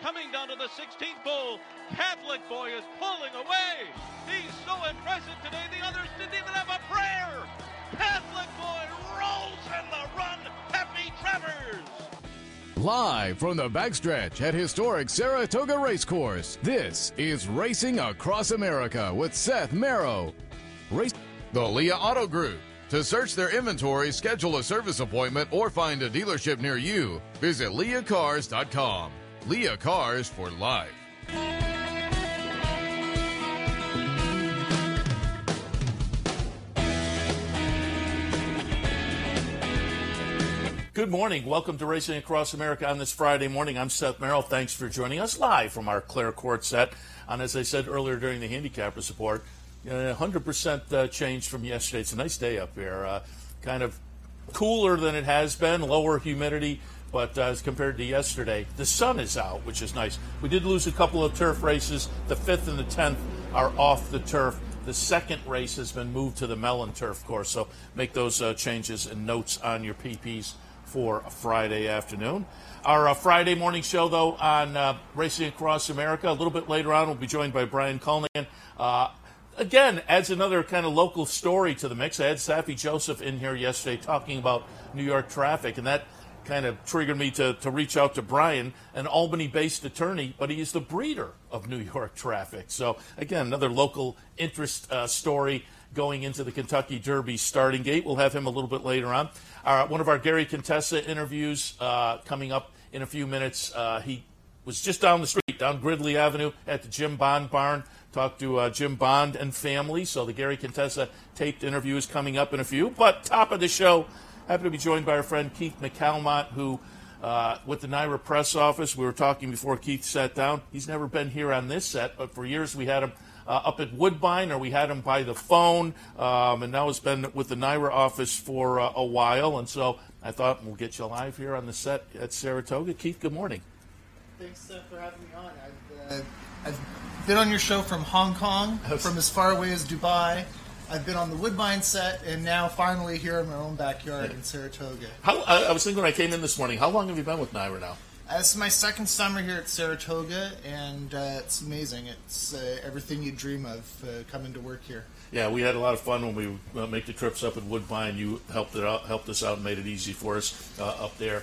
coming down to the 16th pole. Catholic Boy is pulling away. He's so impressive today, the others didn't even have a prayer. Catholic Boy rolls in the run. Happy Travers. Live from the backstretch at historic Saratoga Racecourse, this is Racing Across America with Seth Merrow. The Leah Auto Group. To search their inventory, schedule a service appointment, or find a dealership near you, visit leahcars.com. Leah Cars for life. Good morning. Welcome to Racing Across America on this Friday morning. I'm Seth Merrill. Thanks for joining us live from our Clare Court set. And as I said earlier during the handicappers report, 100% change from yesterday. It's a nice day up here. Kind of cooler than it has been, lower humidity, but as compared to yesterday, the sun is out, which is nice. We did lose a couple of turf races. The 5th and the 10th are off the turf. The second race has been moved to the Mellon turf course, so make those changes and notes on your PPs for a Friday afternoon. Our Friday morning show, though, on Racing Across America, a little bit later on, we'll be joined by Brian Cullinan. Again, adds another kind of local story to the mix. I had Safi Joseph in here yesterday talking about New York traffic, and that kind of triggered me to reach out to Brian, an Albany-based attorney, but he is the breeder of New York traffic. So, again, another local interest story going into the Kentucky Derby starting gate. We'll have him a little bit later on. One of our Gary Contessa interviews coming up in a few minutes. He was just down the street, down Gridley Avenue at the Jim Bond Barn. Talked to Jim Bond and family. So the Gary Contessa taped interview is coming up in a few. But top of the show, happy to be joined by our friend Keith McCalmont, who with the NYRA press office, we were talking before Keith sat down. He's never been here on this set, but for years we had him up at Woodbine, or we had him by the phone, and now he's been with the NYRA office for a while. And so I thought we'll get you live here on the set at Saratoga. Keith, good morning. Thanks for having me on. I've been on your show from Hong Kong, from as far away as Dubai. I've been on the Woodbine set, and now finally here in my own backyard in Saratoga. I was thinking when I came in this morning, how long have you been with NYRA now? This is my second summer here at Saratoga, and it's amazing. It's everything you dream of coming to work here. Yeah, we had a lot of fun when we make the trips up at Woodbine. You helped us out and made it easy for us up there.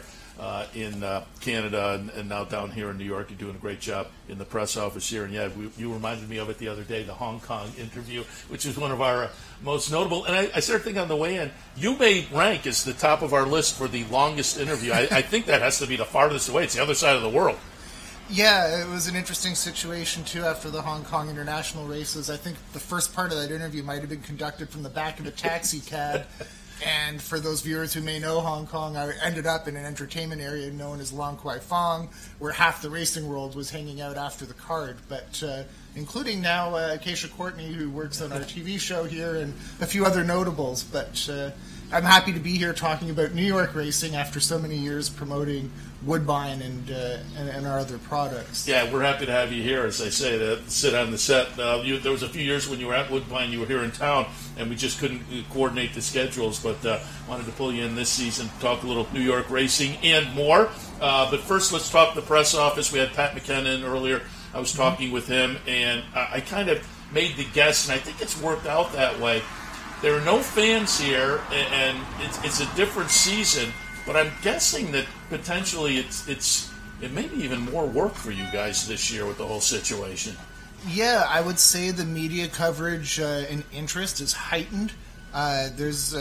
In Canada and now down here in New York. You're doing a great job in the press office here. And yeah, you reminded me of it the other day, the Hong Kong interview, which is one of our most notable. And I started thinking on the way in, you may rank as the top of our list for the longest interview. I think that has to be the farthest away. It's the other side of the world. Yeah, it was an interesting situation, too, after the Hong Kong international races. I think the first part of that interview might have been conducted from the back of a taxi cab. And for those viewers who may know Hong Kong, I ended up in an entertainment area known as Long Kwai Fong, where half the racing world was hanging out after the card. But including now Acacia Courtney, who works on our TV show here, and a few other notables. But I'm happy to be here talking about New York racing after so many years promoting Woodbine and our other products. Yeah, we're happy to have you here, as I say, to sit on the set. There was a few years when you were at Woodbine, you were here in town, and we just couldn't coordinate the schedules, but wanted to pull you in this season to talk a little New York racing and more. But first, let's talk the press office. We had Pat McKenna in earlier. I was talking with him, and I kind of made the guess, and I think it's worked out that way. There are no fans here, and it's a different season. But I'm guessing that potentially it may be even more work for you guys this year with the whole situation. Yeah, I would say the media coverage and interest is heightened. There's,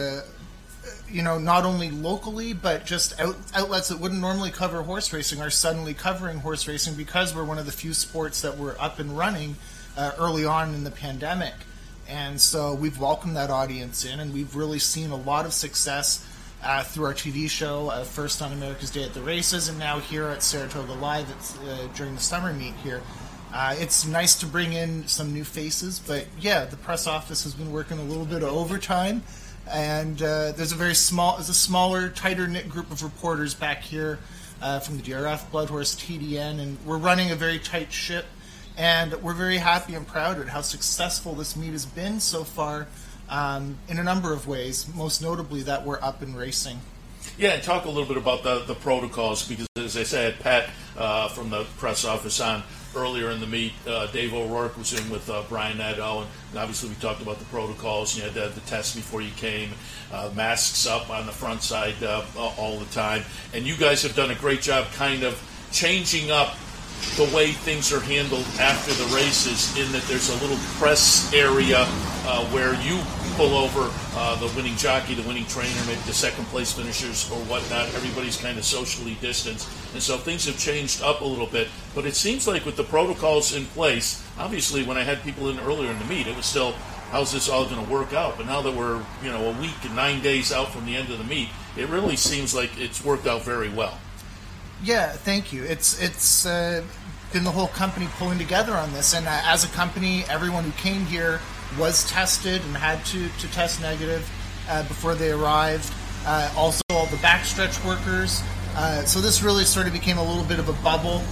not only locally, but just outlets that wouldn't normally cover horse racing are suddenly covering horse racing because we're one of the few sports that were up and running early on in the pandemic. And so we've welcomed that audience in, and we've really seen a lot of success through our TV show, first on America's Day at the Races, and now here at Saratoga Live during the summer meet here. It's nice to bring in some new faces, but yeah, the press office has been working a little bit of overtime, and there's a smaller, tighter-knit group of reporters back here from the DRF, Bloodhorse, TDN, and we're running a very tight ship, and we're very happy and proud at how successful this meet has been so far. In a number of ways, most notably that we're up and racing. Yeah, and talk a little bit about the protocols, because as I said, Pat from the press office on earlier in the meet. Dave O'Rourke was in with Brian Nadeau, and obviously we talked about the protocols. You had to have the test before you came, masks up on the front side all the time. And you guys have done a great job kind of changing up the way things are handled after the races, in that there's a little press area where you pull over the winning jockey, the winning trainer, maybe the second place finishers or whatnot. Everybody's kind of socially distanced. And so things have changed up a little bit. But it seems like with the protocols in place, obviously when I had people in earlier in the meet, it was still, how's this all going to work out? But now that we're, a week and 9 days out from the end of the meet, it really seems like it's worked out very well. Yeah, thank you. It's been the whole company pulling together on this. And as a company, everyone who came here was tested and had to test negative before they arrived. Also, all the backstretch workers. So this really sort of became a little bit of a bubble.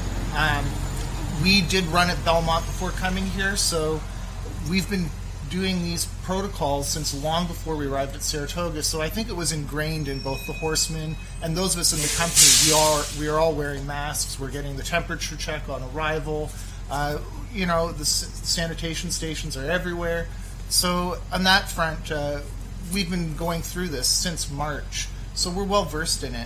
We did run at Belmont before coming here, so we've been doing these protocols since long before we arrived at Saratoga. So I think it was ingrained in both the horsemen and those of us in the company. We are all wearing masks. We're getting the temperature check on arrival. The sanitation stations are everywhere. So on that front, we've been going through this since March. So we're well versed in it.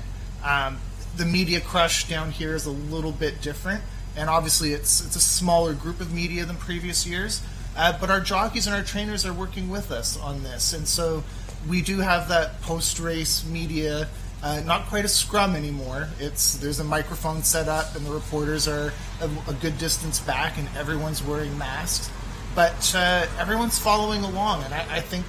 The media crush down here is a little bit different, and obviously it's a smaller group of media than previous years. But our jockeys and our trainers are working with us on this, and so we do have that post-race media. Not quite a scrum anymore. There's a microphone set up, and the reporters are a good distance back, and everyone's wearing masks. But everyone's following along, and I think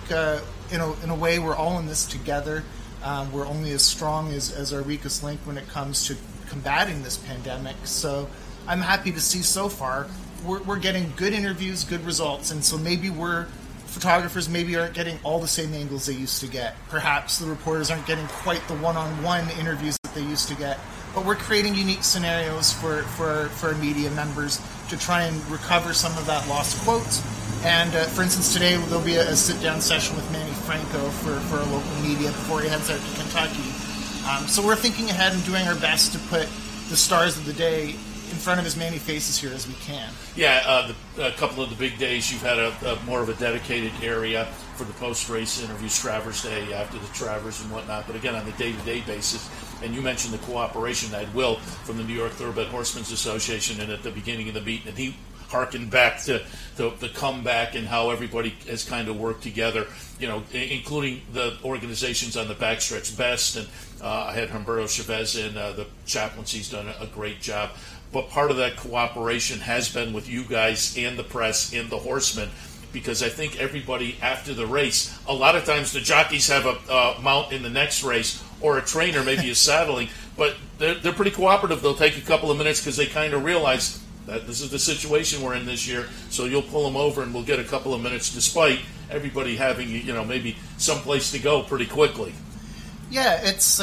in a way we're all in this together. We're only as strong as our weakest link when it comes to combating this pandemic. So I'm happy to see so far we're getting good interviews, good results, and so maybe photographers maybe aren't getting all the same angles they used to get. Perhaps the reporters aren't getting quite the one-on-one interviews that they used to get. But we're creating unique scenarios for our media members to try and recover some of that lost quotes. And for instance, today there'll be a sit-down session with Manny Franco for our local media before he heads out to Kentucky. So we're thinking ahead and doing our best to put the stars of the day in front of as many faces here as we can. Yeah, a couple of the big days, you've had a more of a dedicated area for the post-race interviews, Travers Day, after the Travers and whatnot. But again, on the day-to-day basis, and you mentioned the cooperation. I had Will from the New York Thoroughbred Horsemen's Association, and at the beginning of the meet, and he harkened back to the comeback and how everybody has kind of worked together, including the organizations on the backstretch best. And I had Humberto Chavez in the chaplaincy's done a great job. But part of that cooperation has been with you guys and the press and the horsemen, because I think everybody after the race, a lot of times the jockeys have a mount in the next race, or a trainer maybe is saddling, but they're pretty cooperative. They'll take a couple of minutes because they kind of realize that this is the situation we're in this year, so you'll pull them over and we'll get a couple of minutes despite everybody having, maybe someplace to go pretty quickly. Yeah,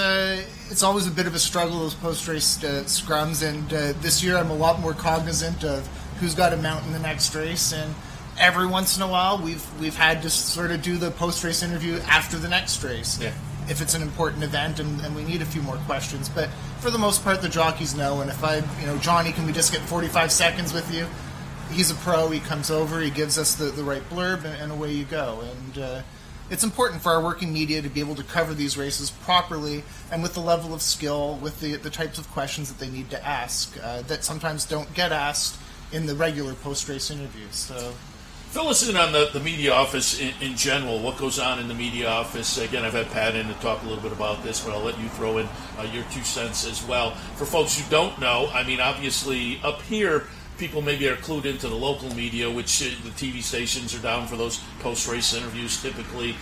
it's always a bit of a struggle, those post-race scrums, and this year I'm a lot more cognizant of who's got a mount in the next race, and every once in a while we've had to sort of do the post-race interview after the next race. Yeah. If it's an important event and we need a few more questions. But for the most part, the jockeys know, and if Johnny, can we just get 45 seconds with you? He's a pro, he comes over, he gives us the right blurb, and away you go. And it's important for our working media to be able to cover these races properly and with the level of skill, with the types of questions that they need to ask that sometimes don't get asked in the regular post-race interviews. So, fill us in on the media office in general, what goes on in the media office. Again, I've had Pat in to talk a little bit about this, but I'll let you throw in your 2 cents as well. For folks who don't know, I mean, obviously up here, people maybe are clued into the local media, which the TV stations are down for those post-race interviews typically.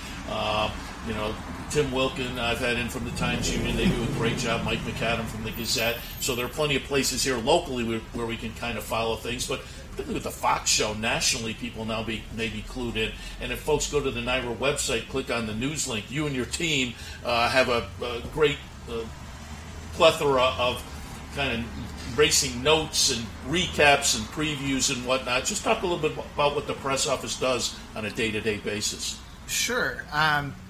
Tim Wilkin, I've had in from the Times Union. They do a great job. Mike McAdam from the Gazette. So there are plenty of places here locally where we can kind of follow things. But particularly with the Fox show, nationally, people now may be clued in. And if folks go to the NYRA website, click on the news link, you and your team have a great plethora of kind of racing notes and recaps and previews and whatnot. Just talk a little bit about what the press office does on a day-to-day basis. Sure.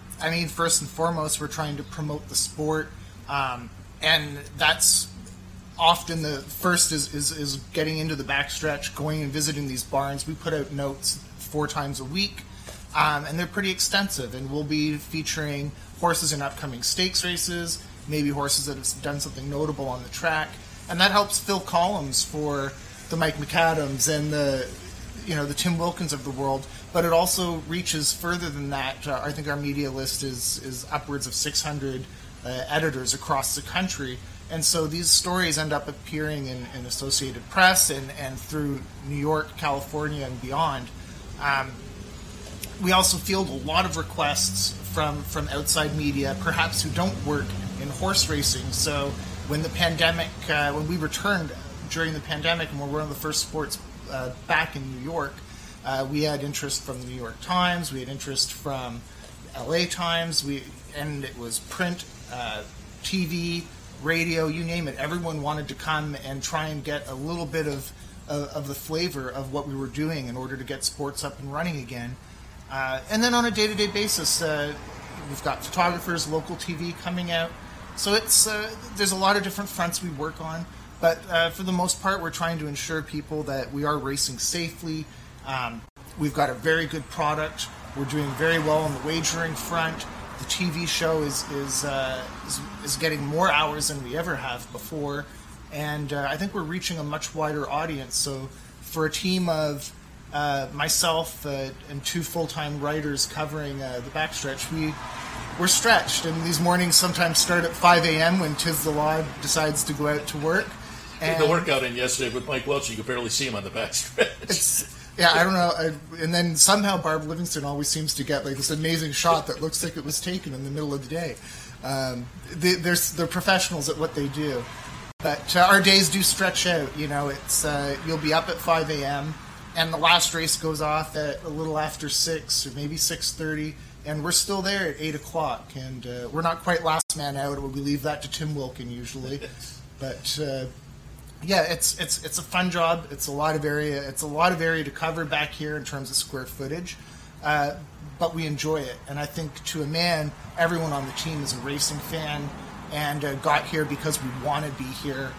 First and foremost, we're trying to promote the sport, and that's often the first is getting into the backstretch, going and visiting these barns. We put out notes 4 times a week, and they're pretty extensive. And we'll be featuring horses in upcoming stakes races, maybe horses that have done something notable on the track, and that helps fill columns for the Mike McAdams and the Tim Wilkins of the world. But it also reaches further than that. I think our media list is upwards of 600 editors across the country. And so these stories end up appearing in Associated Press and through New York, California, and beyond. We also field a lot of requests from outside media, perhaps who don't work in horse racing. So when the pandemic, when we returned during the pandemic and we're one of the first sports back in New York, we had interest from the New York Times, we had interest from LA Times, and it was print, TV, radio, you name it. Everyone wanted to come and try and get a little bit of the flavor of what we were doing in order to get sports up and running again. And then on a day-to-day basis, we've got photographers, local TV coming out. So it's there's a lot of different fronts we work on. But for the most part, we're trying to ensure people that we are racing safely. We've got a very good product. We're doing very well on the wagering front. The TV show is getting more hours than we ever have before, and I think we're reaching a much wider audience. So for a team of myself and 2 full-time writers covering the backstretch, we're stretched, and these mornings sometimes start at 5 a.m. when Tiz the Law decides to go out to work. And the workout in yesterday with Mike Welch, you could barely see him on the backstretch. Yeah, I don't know. And then somehow Barb Livingston always seems to get like this amazing shot that looks like it was taken in the middle of the day. They're professionals at what they do. But our days do stretch out. It's you'll be up at 5 a.m. and the last race goes off at a little after 6 or maybe 6:30, and we're still there at 8 o'clock. And we're not quite last man out. We leave that to Tim Wilkin usually. But yeah, it's a fun job. It's a lot of area. It's a lot of area to cover back here in terms of square footage, but we enjoy it. And I think to a man, everyone on the team is a racing fan and got here because we want to be here.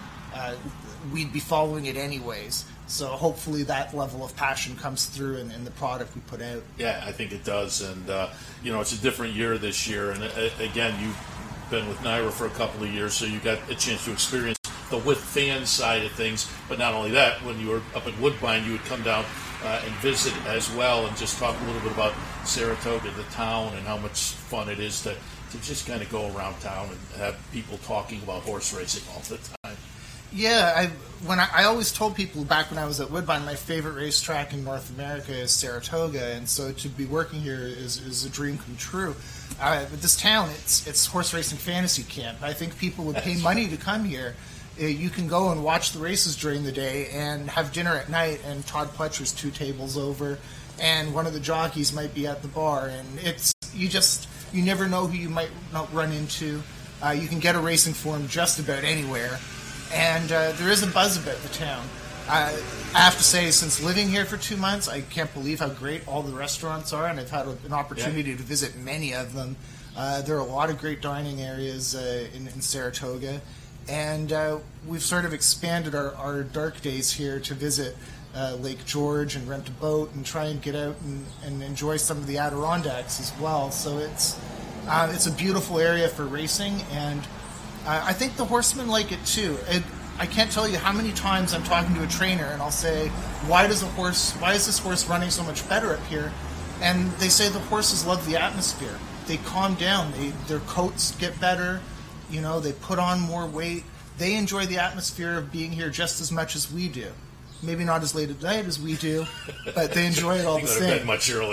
We'd be following it anyways. So hopefully that level of passion comes through in the product we put out. Yeah, I think it does. And it's a different year this year. And again, you've been with NYRA for a couple of years, so you got a chance to experience the with fan side of things. But not only that, when you were up at Woodbine, you would come down and visit as well and just talk a little bit about Saratoga, the town, and how much fun it is to just kind of go around town and have people talking about horse racing all the time. Yeah, I always told people back when I was at Woodbine, my favorite racetrack in North America is Saratoga, and so to be working here is a dream come true. But this town, it's horse racing fantasy camp. I think people would pay money to come here. You can go and watch the races during the day and have dinner at night, and Todd Pletcher's 2 tables over, and one of the jockeys might be at the bar, and you never know who you might not run into. You can get a racing form just about anywhere, and there is a buzz about the town. I have to say, since living here for 2 months, I can't believe how great all the restaurants are, and I've had an opportunity to visit many of them. There are a lot of great dining areas in Saratoga. And we've sort of expanded our dark days here to visit Lake George and rent a boat and try and get out and enjoy some of the Adirondacks as well. So it's a beautiful area for racing, and I think the horsemen like it too. I can't tell you how many times I'm talking to a trainer and I'll say, why is this horse running so much better up here? And they say the horses love the atmosphere. They calm down. Their coats get better. They put on more weight. They enjoy the atmosphere of being here just as much as we do. Maybe not as late at night as we do, but they enjoy it all the same. Go to bed much earlier.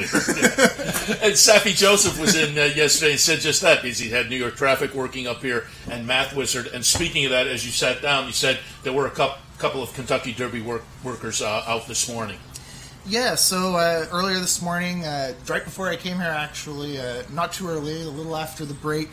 And Saffie Joseph was in yesterday and said just that, because he had New York Traffic working up here and Math Wizard. And speaking of that, as you sat down, you said there were a couple of Kentucky Derby workers out this morning. Yeah, so earlier this morning, right before I came here actually, not too early, a little after the break,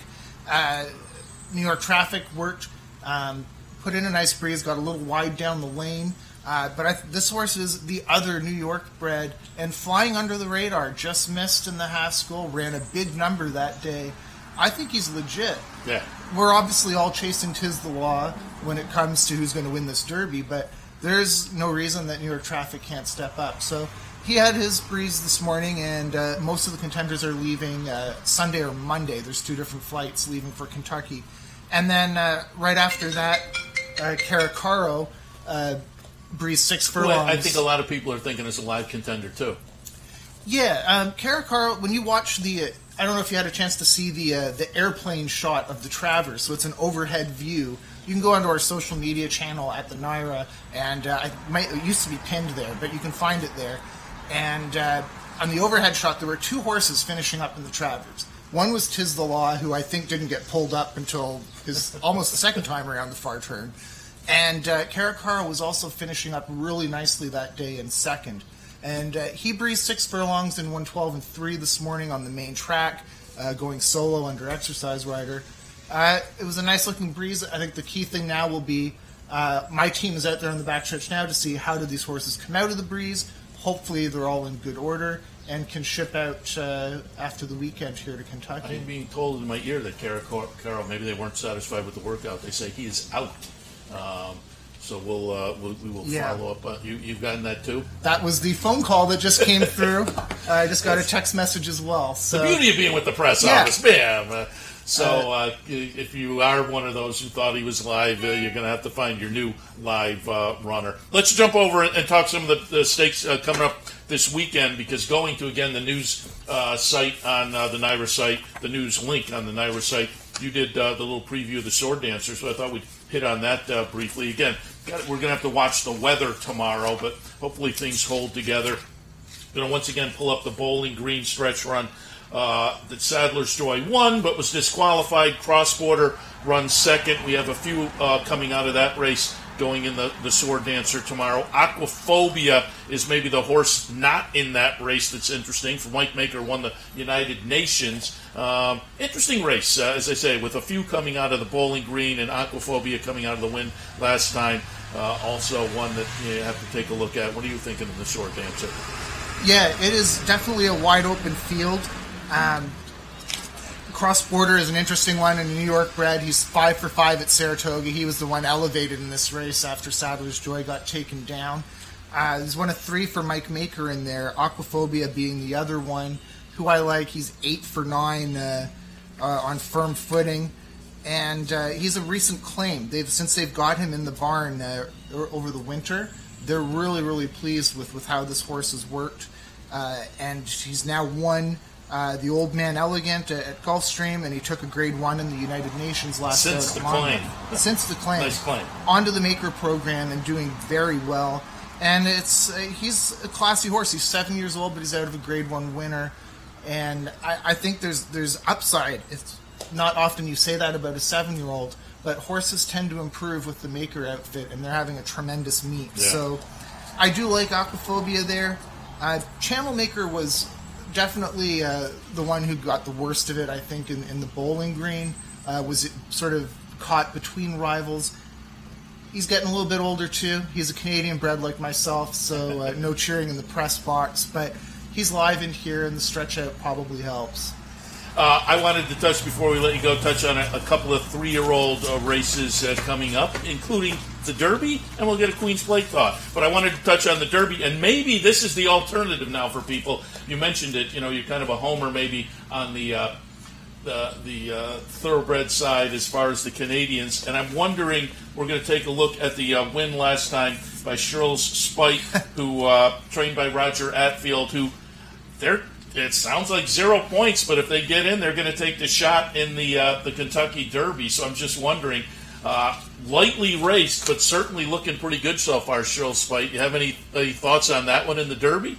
New York Traffic worked, put in a nice breeze, got a little wide down the lane, but this horse is the other New York bred, and flying under the radar, just missed in the Haskell, ran a big number that day. I think he's legit. Yeah. We're obviously all chasing Tiz the Law when it comes to who's going to win this Derby, but there's no reason that New York Traffic can't step up. So he had his breeze this morning, and most of the contenders are leaving Sunday or Monday. There's 2 different flights leaving for Kentucky. And then right after that, Caracaro breezed 6 furlongs. Well, I think a lot of people are thinking it's a live contender, too. Yeah, Caracaro, when you watch the... I don't know if you had a chance to see the airplane shot of the Travers, so it's an overhead view. You can go onto our social media channel at the NYRA, and it used to be pinned there, but you can find it there. And on the overhead shot, there were 2 horses finishing up in the Travers. One was Tiz the Law, who I think didn't get pulled up until his almost the second time around the far turn. And Caracaro was also finishing up really nicely that day in second. And he breezed 6 furlongs in 1:12 and 3 this morning on the main track, going solo under exercise rider. It was a nice-looking breeze. I think the key thing now will be my team is out there on the backstretch now to see how did these horses come out of the breeze. Hopefully they're all in good order and can ship out after the weekend here to Kentucky. I'm being told in my ear that Carol, maybe they weren't satisfied with the workout. They say he is out. So we will follow up. You've gotten that too? That was the phone call that just came through. I just got a text message as well. So. The beauty of being with the press office, bam. If you are one of those who thought he was live, you're going to have to find your new live runner. Let's jump over and talk some of the stakes coming up this weekend, because going to, again, the news site on the NYRA site, the news link on the NYRA site, you did the little preview of the Sword Dancer, so I thought we'd hit on that briefly. Again, we're going to have to watch the weather tomorrow, but hopefully things hold together. Going to once again pull up the Bowling Green stretch run. That Sadler's Joy won, but was disqualified. Cross Border runs second. We have a few coming out of that race going in the Sword Dancer tomorrow. Aquaphobia is maybe the horse not in that race that's interesting. For Mike Maker won the United Nations. Interesting race, as I say, with a few coming out of the Bowling Green and Aquaphobia coming out of the win last time. Also one that you have to take a look at. What are you thinking of the Sword Dancer? Yeah, it is definitely a wide open field. Cross Border is an interesting one, and New York bred. He's 5 for 5 at Saratoga. He was the one elevated in this race after Sadler's Joy got taken down. There's one of 3 for Mike Maker in there, Aquaphobia being the other one, who I like. He's 8 for 9 on firm footing, and he's a recent claim. Since they've got him in the barn over the winter, they're really, really pleased with how this horse has worked, and he's now won the Old Man Elegant at Gulfstream, and he took a Grade 1 in the United Nations last year. Since the claim. Since the claim. Nice claim. Onto the Maker program and doing very well. And he's a classy horse. He's 7 years old, but he's out of a Grade 1 winner. And I think there's upside. It's not often you say that about a 7-year-old, but horses tend to improve with the Maker outfit, and they're having a tremendous meet. Yeah. So I do like Aquaphobia there. Channel Maker was definitely the one who got the worst of it, I think, in the Bowling Green. Was sort of caught between rivals. He's getting a little bit older, too. He's a Canadian bred like myself, so no cheering in the press box. But he's live in here, and the stretch out probably helps. I wanted to touch, before we let you go, touch on a couple of 3-year-old races coming up, including the Derby, and we'll get a Queen's Plate thought. But I wanted to touch on the Derby, and maybe this is the alternative now for people. You mentioned it, you're kind of a homer maybe on the thoroughbred side as far as the Canadians, and I'm wondering, we're going to take a look at the win last time by Shirl's Spite, who trained by Roger Atfield, who it sounds like 0 points, but if they get in, they're going to take the shot in the Kentucky Derby. So I'm just wondering, lightly raced, but certainly looking pretty good so far, Shirl's Spite. You have any thoughts on that one in the Derby?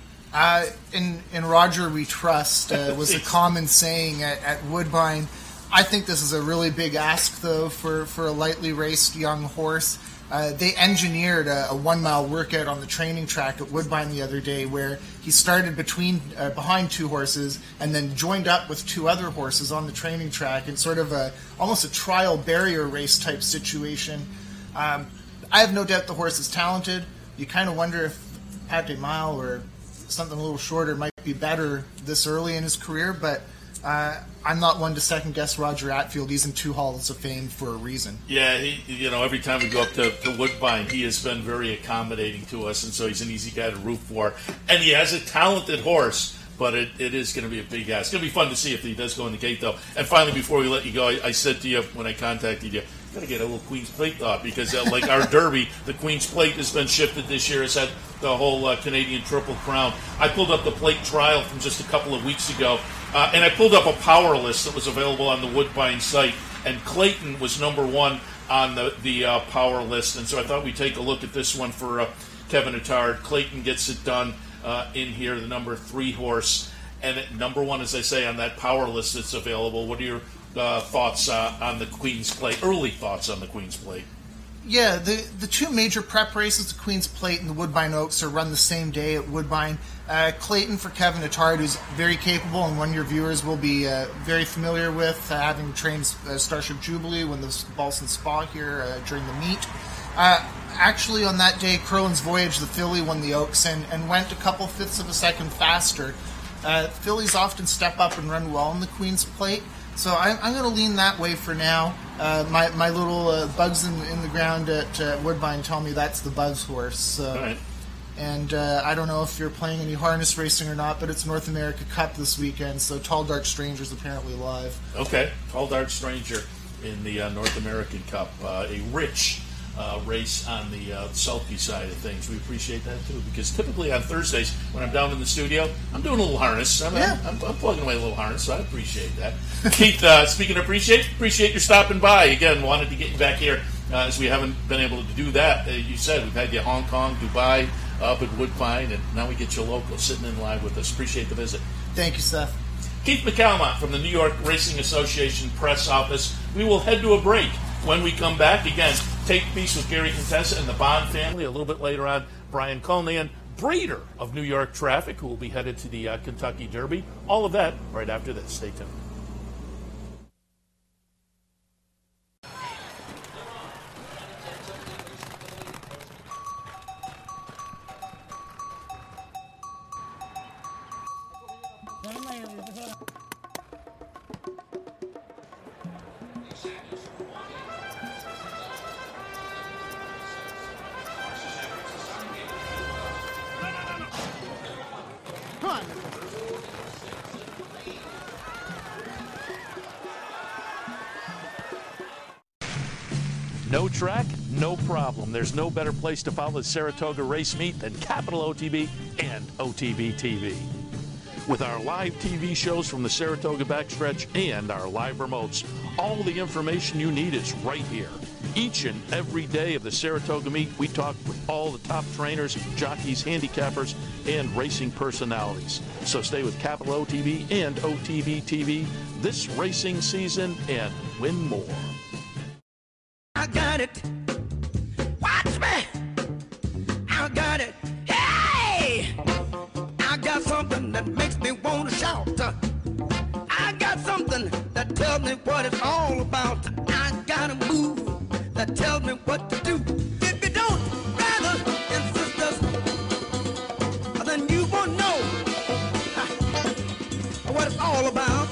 In Roger we trust was a common saying at Woodbine. I think this is a really big ask, though, for a lightly raced young horse. They engineered a 1-mile workout on the training track at Woodbine the other day, where he started behind 2 horses and then joined up with 2 other horses on the training track in sort of almost a trial barrier race type situation. I have no doubt the horse is talented. You kind of wonder if Pat de Mile or something a little shorter might be better this early in his career, but I'm not one to second guess Roger Atfield. He's in 2 Halls of Fame for a reason. Yeah, every time we go up to Woodbine, he has been very accommodating to us, and so he's an easy guy to root for. And he has a talented horse, but it is going to be a big ass. It's going to be fun to see if he does go in the gate, though. And finally, before we let you go, I said to you when I contacted you, got to get a little Queen's Plate thought, because like our Derby, the Queen's Plate has been shifted this year. It's had the whole Canadian Triple Crown. I pulled up the plate trial from just a couple of weeks ago, and I pulled up a power list that was available on the Woodbine site, and Clayton was number 1 on the power list, and so I thought we'd take a look at this one for Kevin Attard. Clayton gets it done in here, the number 3 horse, and number 1, as I say, on that power list that's available. What are your thoughts on the Queen's Plate, early thoughts on the Queen's Plate? Yeah, the 2 major prep races, the Queen's Plate and the Woodbine Oaks, are run the same day at Woodbine. Clayton for Kevin Attard, who's very capable and one your viewers will be very familiar with, having trained Starship Jubilee when the Balsan Spa here during the meet. Actually, on that day, Curlin's Voyage, the filly, won the Oaks and went a couple fifths of a second faster. Fillies often step up and run well in the Queen's Plate, so I'm going to lean that way for now. My little bugs in the ground at Woodbine tell me that's the Buzz horse. All right. And I don't know if you're playing any harness racing or not, but it's North America Cup this weekend, so Tall Dark Stranger's apparently live. Okay, Tall Dark Stranger in the North American Cup. A rich race on the sulky side of things. We appreciate that, too, because typically on Thursdays, when I'm down in the studio, I'm doing a little harness. I'm plugging away a little harness, so I appreciate that. Keith, speaking of appreciate your stopping by. Again, wanted to get you back here, as we haven't been able to do that. You said we've had you Hong Kong, Dubai, up at Woodbine, and now we get you local sitting in live with us. Appreciate the visit. Thank you, Seth. Keith McCalmont from the New York Racing Association press office. We will head to a break. When we come back, again, Take Peace with Gary Contessa and the Bond family. A little bit later on, Brian Cullinan, breeder of New York Traffic, who will be headed to the Kentucky Derby. All of that right after this. Stay tuned. No track, no problem. There's no better place to follow the Saratoga race meet than Capital OTB and OTB TV. With our live TV shows from the Saratoga backstretch and our live remotes, all the information you need is right here. Each and every day of the Saratoga meet, we talk with all the top trainers, jockeys, handicappers, and racing personalities. So stay with Capital OTB and OTB TV this racing season and win more. I got it. Watch me. I got it. Hey! I got something that makes me want to shout. I got something that tells me what it's all about. I got a move that tells me what to do. If you don't, brothers and sisters, then you won't know what it's all about.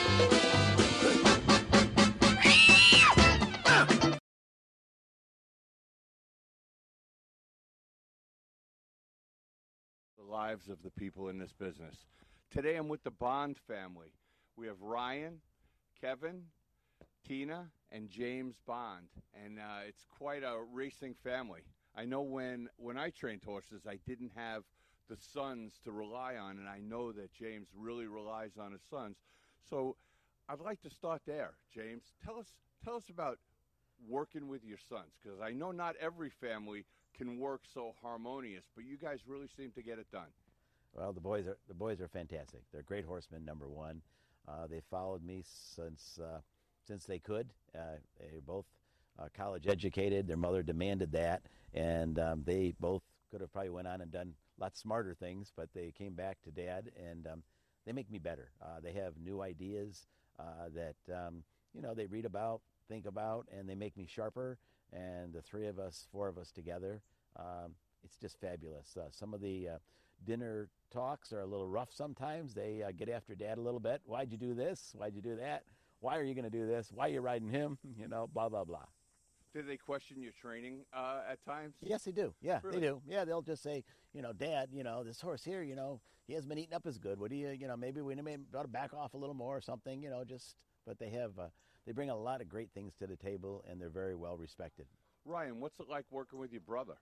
Lives of the people in this business. Today I'm with the Bond family. We have Ryan, Kevin, Tina, and James Bond, and it's quite a racing family. I know when I trained horses, I didn't have the sons to rely on, and I know that James really relies on his sons. So I'd like to start there. James, tell us about working with your sons, because I know not every family can work so harmonious, but you guys really seem to get it done. Well, the boys are fantastic. They're great horsemen, number one. They followed me since they could. They're both college educated. Their mother demanded that, and they both could have probably went on and done lots smarter things, but they came back to Dad, and they make me better. They have new ideas that they read about, think about, and they make me sharper. And the 4 of us together, it's just fabulous. Some of the dinner talks are a little rough sometimes. They get after Dad a little bit. Why'd you do this? Why'd you do that? Why are you going to do this? Why are you riding him? You know, blah, blah, blah. Do they question your training at times? Yes, they do. Yeah, Really? they do. Yeah, they'll just say, you know, Dad, you know, this horse here, you know, he hasn't been eating up as good. What do you know, maybe we ought to back off a little more or something, you know, but they have, they bring a lot of great things to the table, and they're very well respected. Ryan, what's it like working with your brother?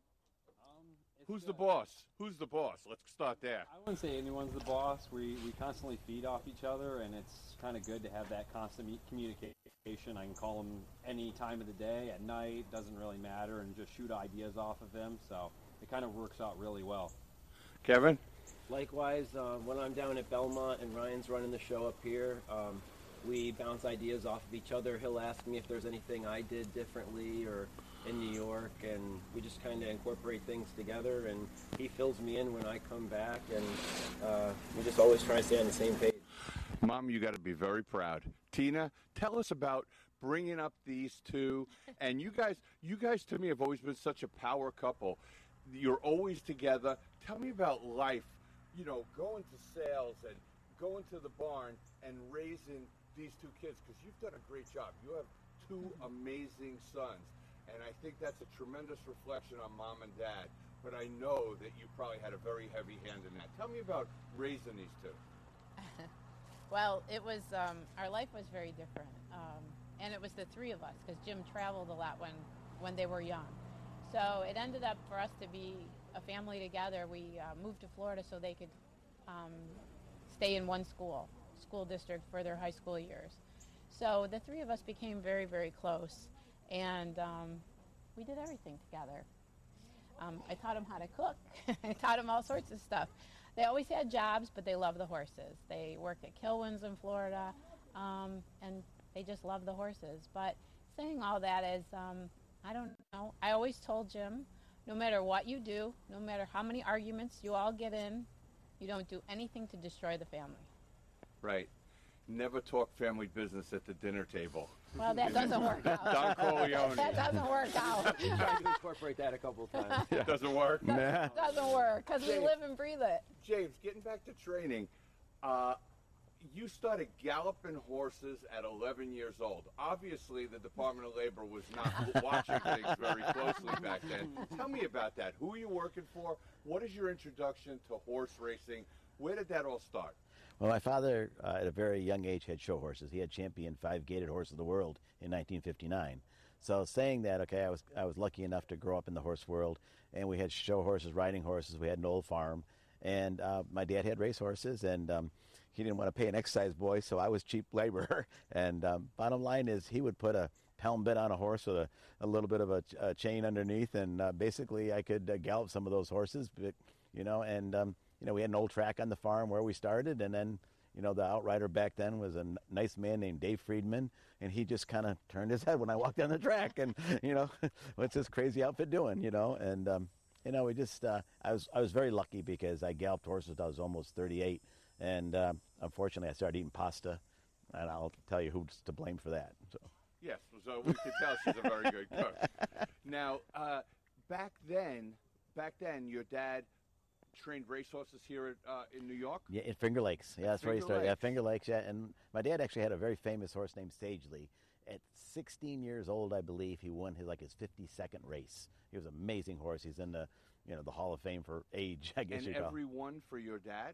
Who's the good. boss? Who's the boss? Let's start there. I wouldn't say anyone's the boss. We constantly feed off each other, and it's kind of good to have that constant communication. I can call him any time of the day, at night, doesn't really matter, and just shoot ideas off of him. So it kind of works out really well. Kevin? Likewise, when I'm down at Belmont and Ryan's running the show up here, we bounce ideas off of each other. He'll ask me if there's anything I did differently or in New York, and we just kind of incorporate things together, and he fills me in when I come back, and we just always try to stay on the same page. Mom, you got to be very proud. Tina, tell us about bringing up these two. And you guys to me have always been such a power couple. You're always together. Tell me about life, you know, going to sales and going to the barn and raising these two kids, because you've done a great job. You have two amazing sons. And I think that's a tremendous reflection on Mom and Dad. But I know that you probably had a very heavy hand in that. Tell me about raising these two. Well, it was, our life was very different. And it was the three of us, because Jim traveled a lot when they were young. So it ended up for us to be a family together. We moved to Florida so they could stay in one school district for their high school years. So the three of us became very, very close. And we did everything together. I taught them how to cook. I taught them all sorts of stuff. They always had jobs, but they love the horses. They worked at Kilwins in Florida, and they just love the horses. But saying all that is, I don't know. I always told Jim, no matter what you do, no matter how many arguments you all get in, you don't do anything to destroy the family. Right. Never talk family business at the dinner table. Well, that doesn't work out. Don Corleone. That doesn't work out. We tried to incorporate that a couple of times. It doesn't work? Doesn't work, because we live and breathe it. James, getting back to training, you started galloping horses at 11 years old. Obviously, the Department of Labor was not watching things very closely back then. Tell me about that. Who are you working for? What is your introduction to horse racing? Where did that all start? Well, my father, at a very young age, had show horses. He had championed 5 gaited horse of the world in 1959. So saying that, okay, I was lucky enough to grow up in the horse world, and we had show horses, riding horses. We had an old farm, and my dad had race horses, and he didn't want to pay an exercise boy, so I was cheap labor. And bottom line is, he would put a pound bit on a horse with a little bit of a chain underneath, and basically I could gallop some of those horses, but, you know, and you know, we had an old track on the farm where we started, and then, you know, the outrider back then was a nice man named Dave Friedman, and he just kind of turned his head when I walked down the track, and, you know, what's this crazy outfit doing, you know? And, you know, we just, I was very lucky because I galloped horses until I was almost 38, and unfortunately I started eating pasta, and I'll tell you who's to blame for that. So. Yes, so we can tell she's a very good cook. Now, back then, your dad trained racehorses here in New York? Yeah, in Finger Lakes. Yeah, that's where he started. Lakes. Yeah, Finger Lakes. Yeah, and my dad actually had a very famous horse named Sagely. At 16 years old, I believe, he won his 52nd race. He was an amazing horse. He's in the, you know, the Hall of Fame for age, I guess you call. And every one for your dad?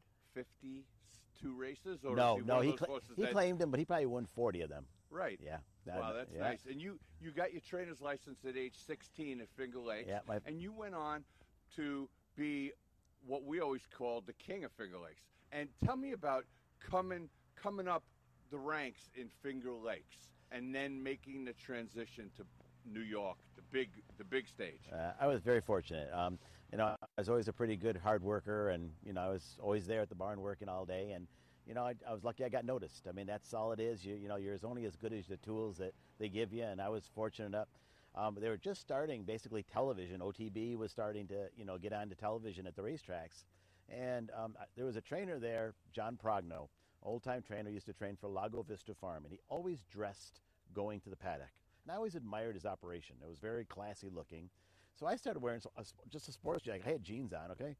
52 races? Or No, he he claimed them, but he probably won 40 of them. Right. Yeah. Wow, that's yeah. nice. And you got your trainer's license at age 16 at Finger Lakes. Yeah, and you went on to be what we always called the king of Finger Lakes. And tell me about coming up the ranks in Finger Lakes and then making the transition to New York, the big stage. I was very fortunate. You know, I was always a pretty good hard worker, and, you know, I was always there at the barn working all day, and, you know, I was lucky I got noticed. I mean, that's all it is. You know, you're only as good as the tools that they give you, and I was fortunate enough. They were just starting, basically, television. OTB was starting to, you know, get onto television at the racetracks. And there was a trainer there, John Progno, old-time trainer, used to train for Lago Vista Farm, and he always dressed going to the paddock. And I always admired his operation. It was very classy looking. So I started wearing just a sports jacket. I had jeans on, okay?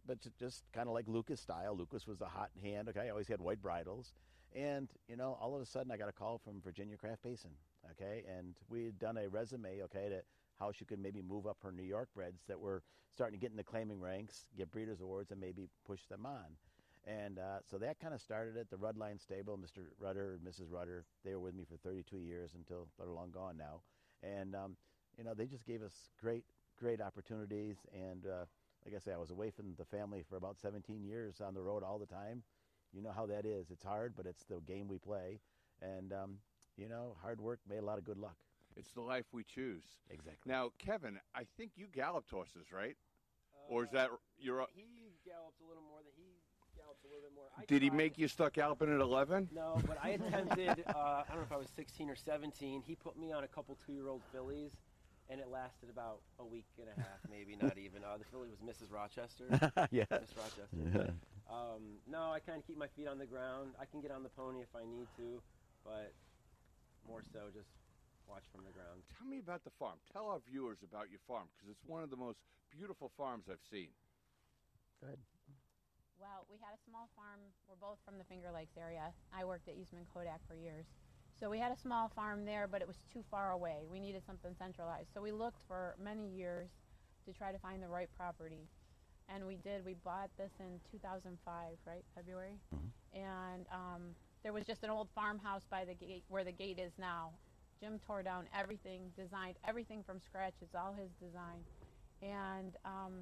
just kind of like Lucas style. Lucas was a hot hand. Okay, I always had white bridles. And, all of a sudden I got a call from Virginia Craft Basin, okay? And we had done a resume, okay, to how she could maybe move up her New York breds that were starting to get in the claiming ranks, get breeders' awards, and maybe push them on. And so that kind of started at the Rudline stable. Mr. Rudder and Mrs. Rudder, they were with me for 32 years until they're long gone now. And, they just gave us great opportunities. And like I say, I was away from the family for about 17 years on the road all the time. You know how that is. It's hard, but it's the game we play. And, hard work made a lot of good luck. It's the life we choose. Exactly. Now, Kevin, I think you galloped horses, right? Or is that your... He gallops a little more than he gallops a little bit more. Did he make you start galloping at 11? No, but I attempted, I don't know if I was 16 or 17. He put me on a couple 2-year-old fillies, and it lasted about a week and a half, maybe, not even. The filly was Mrs. Rochester. Yeah. Miss Rochester. Yeah. No, I kind of keep my feet on the ground. I can get on the pony if I need to, but more so just watch from the ground. Tell me about the farm. Tell our viewers about your farm, because it's one of the most beautiful farms I've seen. Go ahead. Well, we had a small farm. We're both from the Finger Lakes area. I worked at Eastman Kodak for years. So we had a small farm there, but it was too far away. We needed something centralized. So we looked for many years to try to find the right property. And we did. We bought this in 2005, right, February? Mm-hmm. And there was just an old farmhouse by the gate, where the gate is now. Jim tore down everything, designed everything from scratch. It's all his design. And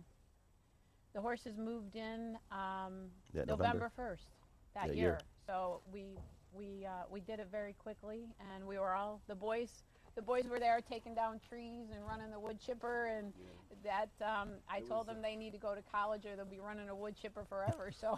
the horses moved in November 1st that year. So we did it very quickly, and we were all, the boys were there taking down trees and running the wood chipper, and that I told them they need to go to college or they'll be running a wood chipper forever. So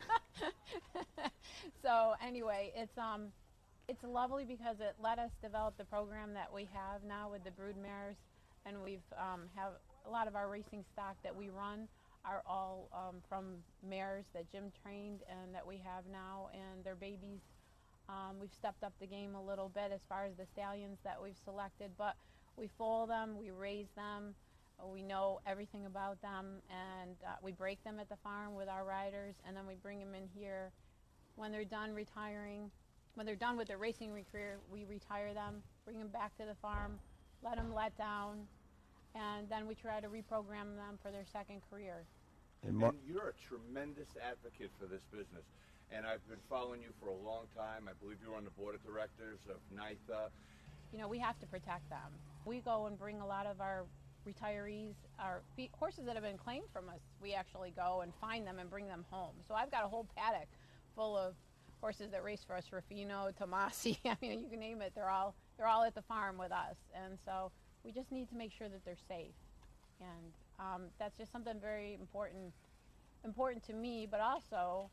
so anyway, it's lovely because it let us develop the program that we have now with the brood mares, and we've have a lot of our racing stock that we run are all from mares that Jim trained and that we have now, and their babies. We've stepped up the game a little bit as far as the stallions that we've selected, but we foal them, we raise them, we know everything about them, and we break them at the farm with our riders, and then we bring them in here. When they're done retiring, when they're done with their racing career, we retire them, bring them back to the farm, let them let down, and then we try to reprogram them for their second career. And you're a tremendous advocate for this business. And I've been following you for a long time. I believe you're on the board of directors of NYTHA. We have to protect them. We go and bring a lot of our retirees, our horses that have been claimed from us. We actually go and find them and bring them home. So I've got a whole paddock full of horses that race for us, Ruffino, Tomasi. I mean, you can name it. They're all at the farm with us. And so we just need to make sure that they're safe. And that's just something very important to me, but also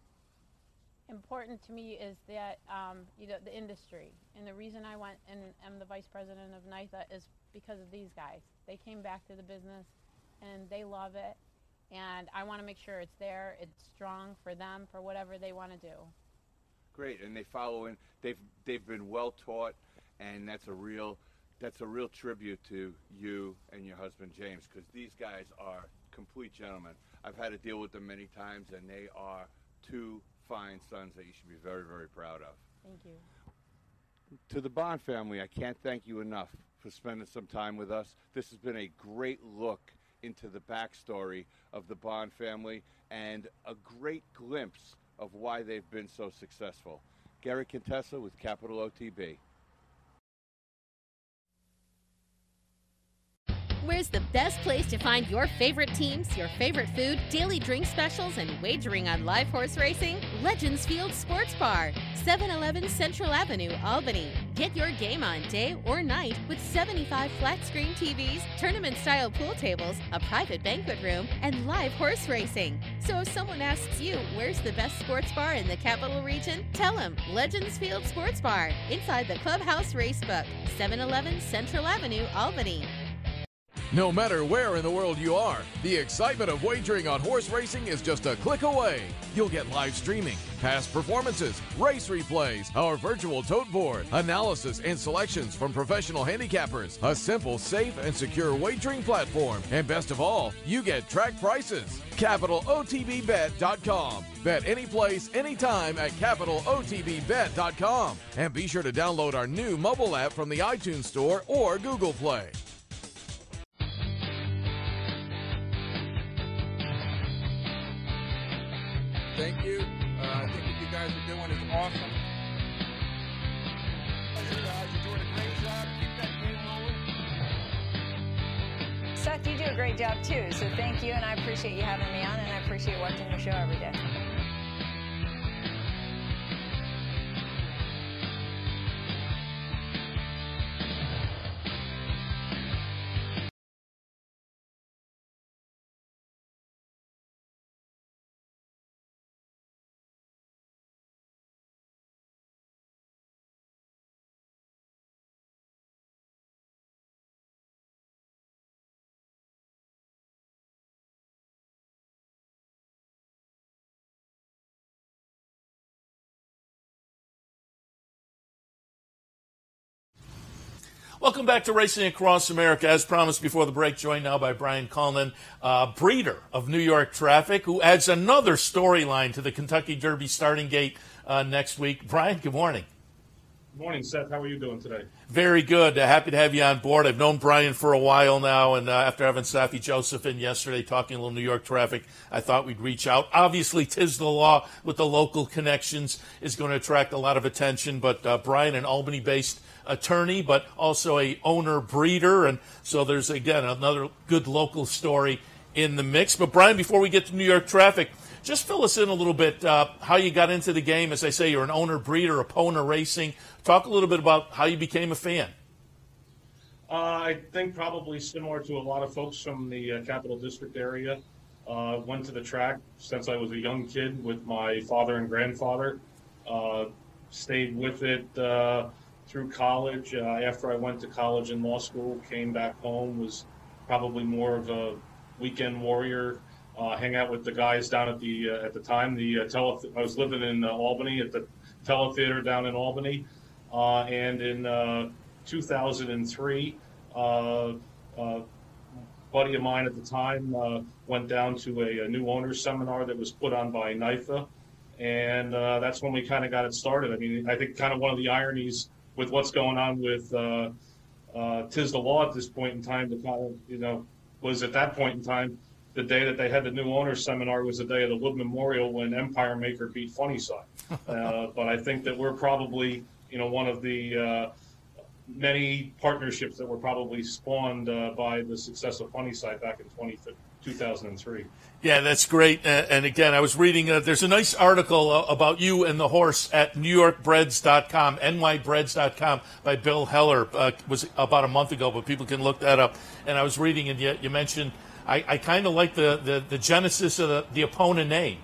important to me is that the industry, and the reason I went and am the vice president of NYTHA is because of these guys. They came back to the business and they love it, and I want to make sure it's there, it's strong for them for whatever they want to do. Great, and they follow in. They've been well taught, and that's a real tribute to you and your husband James, because these guys are complete gentlemen. I've had to deal with them many times, and they are two fine sons that you should be very, very proud of. Thank you. To the Bond family, I can't thank you enough for spending some time with us. This has been a great look into the backstory of the Bond family and a great glimpse of why they've been so successful. Gary Contessa with Capital OTB. Where's the best place to find your favorite teams, your favorite food, daily drink specials, and wagering on live horse racing? Legends Field Sports Bar, 711 Central Avenue, Albany. Get your game on day or night with 75 flat-screen TVs, tournament-style pool tables, a private banquet room, and live horse racing. So if someone asks you where's the best sports bar in the Capital Region, tell them Legends Field Sports Bar, inside the Clubhouse Racebook, 711 Central Avenue, Albany. No matter where in the world you are, the excitement of wagering on horse racing is just a click away. You'll get live streaming, past performances, race replays, our virtual tote board, analysis and selections from professional handicappers, a simple, safe, and secure wagering platform, and best of all, you get track prices. CapitalOTBBet.com. Bet any place, anytime at CapitalOTBBet.com. And be sure to download our new mobile app from the iTunes Store or Google Play. Thank you. I think what you guys are doing is awesome. You're doing a great job. Keep that game rolling. Seth, you do a great job too, so thank you, and I appreciate you having me on, and I appreciate watching your show every day. Welcome back to Racing Across America. As promised before the break, joined now by Brian Cullinan, breeder of New York Traffic, who adds another storyline to the Kentucky Derby starting gate next week. Brian, good morning. Good morning, Seth. How are you doing today? Very good. Happy to have you on board. I've known Brian for a while now, and after having Safi Joseph in yesterday talking a little New York Traffic, I thought we'd reach out. Obviously, 'Tis the Law with the local connections is going to attract a lot of attention, but Brian, an Albany-based attorney, but also a owner breeder, and so there's, again, another good local story in the mix. But Brian, before we get to New York Traffic, just fill us in a little bit how you got into the game. As I say, you're an owner breeder, Epona Racing. Talk a little bit about how you became a fan. I think probably similar to a lot of folks from the Capital District area. Went to the track since I was a young kid with my father and grandfather. Stayed with it through college. After I went to college and law school, came back home, was probably more of a weekend warrior. Hang out with the guys down at the time, I was living in Albany at the Teletheater down in Albany. And in 2003, a buddy of mine at the time went down to a new owner's seminar that was put on by NYFA. And that's when we kind of got it started. I mean, I think kind of one of the ironies with what's going on with 'Tis the Law at this point in time, was at that point in time, the day that they had the new owners seminar was the day of the Wood Memorial when Empire Maker beat Funnyside. But I think that we're probably, one of the many partnerships that were probably spawned by the success of Funnyside back in 2003. Yeah, that's great. And again, I was reading, there's a nice article about you and the horse at NewYorkBreds.com, NYBreds.com by Bill Heller. Was about a month ago, but people can look that up. And I was reading, and you mentioned, I kind of like the genesis of the Epona name.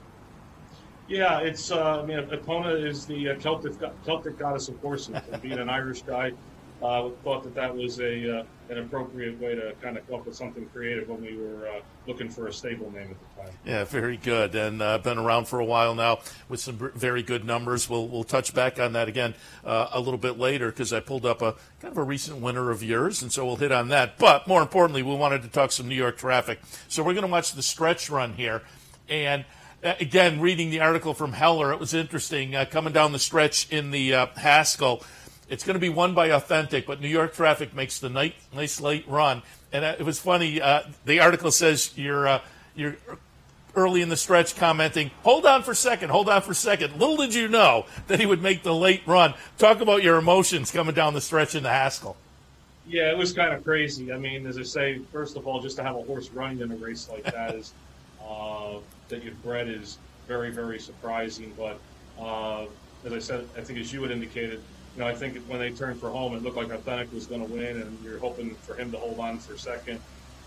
Yeah, it's Epona is the Celtic goddess of horses. And being an Irish guy, thought that was an appropriate way to kind of come up with something creative when we were looking for a stable name at the time. Yeah, very good, and been around for a while now with some very good numbers. We'll touch back on that again a little bit later because I pulled up a kind of a recent winner of yours, and so we'll hit on that. But more importantly, we wanted to talk some New York Traffic. So we're going to watch the stretch run here, and again, reading the article from Heller, it was interesting coming down the stretch in the Haskell. It's going to be won by Authentic, but New York Traffic makes the nice late run. And it was funny. The article says you're early in the stretch commenting, hold on for a second. Little did you know that he would make the late run. Talk about your emotions coming down the stretch in the Haskell. Yeah, it was kind of crazy. I mean, as I say, first of all, just to have a horse running in a race like that is that you've bred is very, very surprising. But as I said, I think as you had indicated, I think when they turned for home, it looked like Authentic was going to win, and you're hoping for him to hold on for second.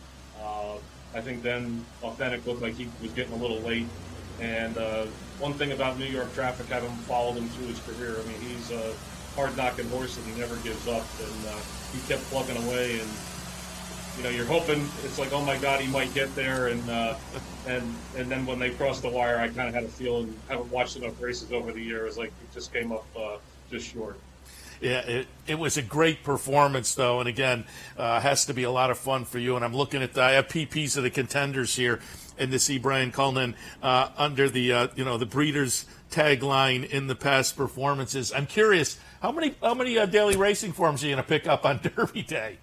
I think then Authentic looked like he was getting a little late. And one thing about New York Traffic, having followed him through his career, I mean, he's a hard-knocking horse and he never gives up. And he kept plugging away, and you're hoping it's like, oh my God, he might get there, and then when they crossed the wire, I kind of had a feeling. Haven't watched enough races over the years, like it just came up just short. Yeah, it was a great performance, though, and again, has to be a lot of fun for you. And I'm looking at I have PPs of the contenders here, and to see Brian Cullinan under the the Breeders' tagline in the past performances. I'm curious, how many daily racing forms are you going to pick up on Derby Day?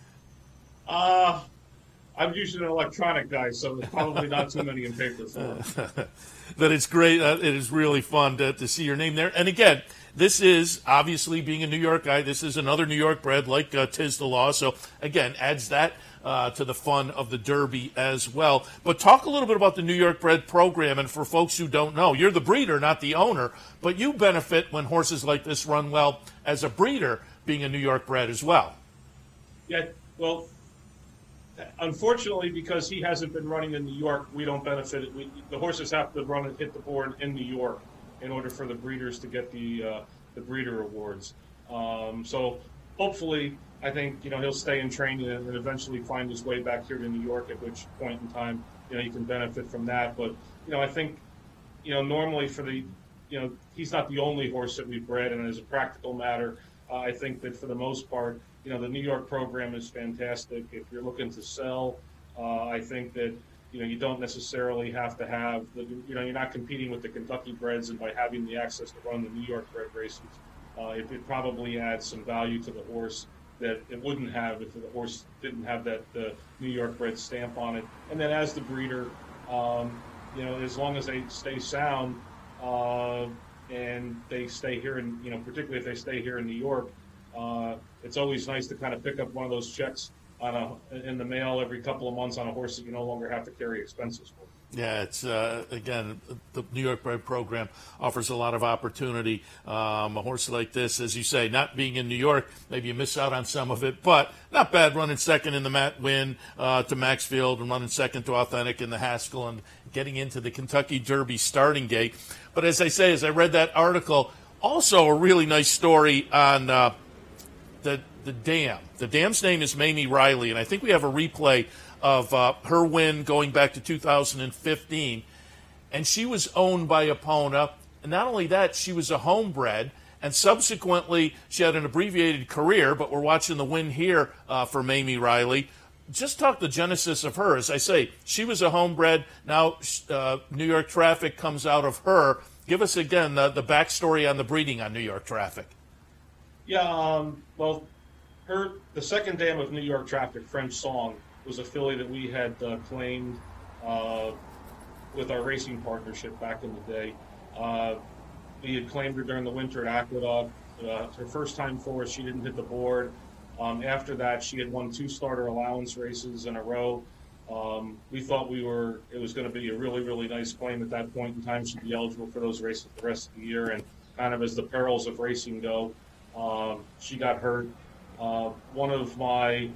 I'm usually an electronic guy, so there's probably not too many in paper form. But it's great. It is really fun to see your name there. And again, this is, obviously, being a New York guy, this is another New York bred like Tiz the Law. So, again, adds that to the fun of the Derby as well. But talk a little bit about the New York bred program. And for folks who don't know, you're the breeder, not the owner. But you benefit when horses like this run well as a breeder, being a New York bred as well. Yeah, well, unfortunately, because he hasn't been running in New York, we don't benefit. The horses have to run and hit the board in New York in order for the breeders to get the breeder awards. So hopefully, I think he'll stay in training and eventually find his way back here to New York. At which point in time, you can benefit from that. But I think normally for the he's not the only horse that we've bred, and as a practical matter, I think that for the most part, the New York program is fantastic. If you're looking to sell, I think that you don't necessarily have to have you're not competing with the Kentucky breds, and by having the access to run the New York bred races, it probably adds some value to the horse that it wouldn't have if the horse didn't have that New York bred stamp on it. And then as the breeder, as long as they stay sound and they stay here, and particularly if they stay here in New York, it's always nice to kind of pick up one of those checks in the mail every couple of months on a horse that you no longer have to carry expenses for. Yeah, it's again, the New York bred program offers a lot of opportunity. A horse like this, as you say, not being in New York, maybe you miss out on some of it, but not bad running second in the Matt Winn to Maxfield and running second to Authentic in the Haskell and getting into the Kentucky Derby starting gate. But as I say, as I read that article, also a really nice story on the dam. The dam's name is Mamie Riley, and I think we have a replay of her win going back to 2015. And she was owned by Epona. And not only that, she was a homebred. And subsequently, she had an abbreviated career, but we're watching the win here for Mamie Riley. Just talk the genesis of her. As I say, she was a homebred. Now New York Traffic comes out of her. Give us, again, the backstory on the breeding on New York Traffic. Yeah, well, the second dam of New York Traffic, French Song, was a filly that we had claimed with our racing partnership back in the day. We had claimed her during the winter at Aqueduct. Her first time for us, she didn't hit the board. After that, she had won 2 starter allowance races in a row. We thought it was going to be a really, really nice claim at that point in time. She'd be eligible for those races the rest of the year. And kind of as the perils of racing go, she got hurt. One of my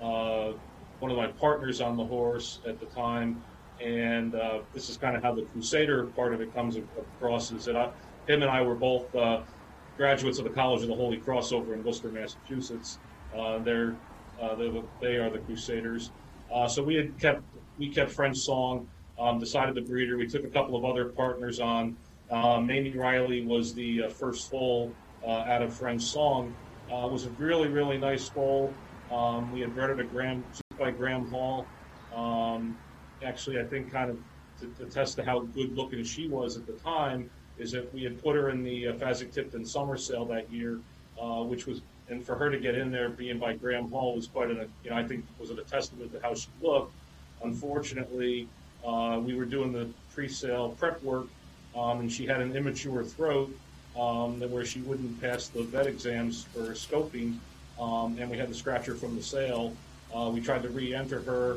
partners on the horse at the time, and this is kind of how the Crusader part of it comes across, is that him and I were both graduates of the College of the Holy Cross over in Worcester, Massachusetts. They are the Crusaders. So we kept French Song, decided to breed her. We took a couple of other partners on. Mamie Riley was the first foal out of French Song. It was a really, really nice foal. We had bred her by Graham Hall. Actually, I think kind of to test how good looking she was at the time is that we had put her in the Fasig-Tipton Summer Sale that year, which was, and for her to get in there being by Graham Hall was quite I think was a testament to how she looked. Unfortunately, we were doing the pre-sale prep work, and she had an immature throat where she wouldn't pass the vet exams for scoping, and we had to scratch her from the sale. We tried to re-enter her.